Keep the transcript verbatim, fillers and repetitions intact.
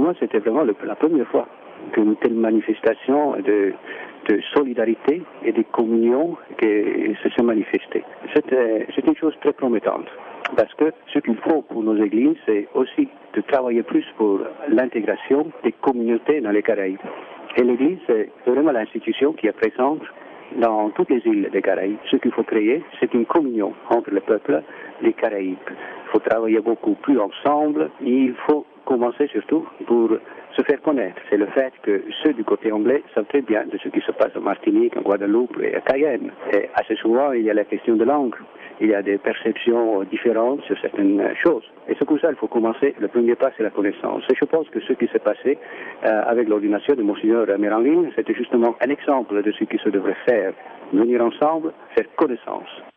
moi, c'était vraiment le, la première fois qu'une telle manifestation de, de solidarité et de communion qui se s'est manifestée. C'est, c'est une chose très promettante. Parce que ce qu'il faut pour nos églises, c'est aussi de travailler plus pour l'intégration des communautés dans les Caraïbes. Et l'église, c'est vraiment l'institution qui est présente dans toutes les îles des Caraïbes. Ce qu'il faut créer, c'est une communion entre les peuples des Caraïbes. Il faut travailler beaucoup plus ensemble. Il faut commencer surtout pour se faire connaître. C'est le fait que ceux du côté anglais savent très bien de ce qui se passe en Martinique, en Guadeloupe et à Cayenne. Et assez souvent, il y a la question de langue. Il y a des perceptions différentes sur certaines choses. Et c'est pour ça qu'il faut commencer. Le premier pas, c'est la connaissance. Et je pense que ce qui s'est passé euh, avec l'ordination de Monseigneur Méranville, c'était justement un exemple de ce qui se devrait faire. Venir ensemble, faire connaissance.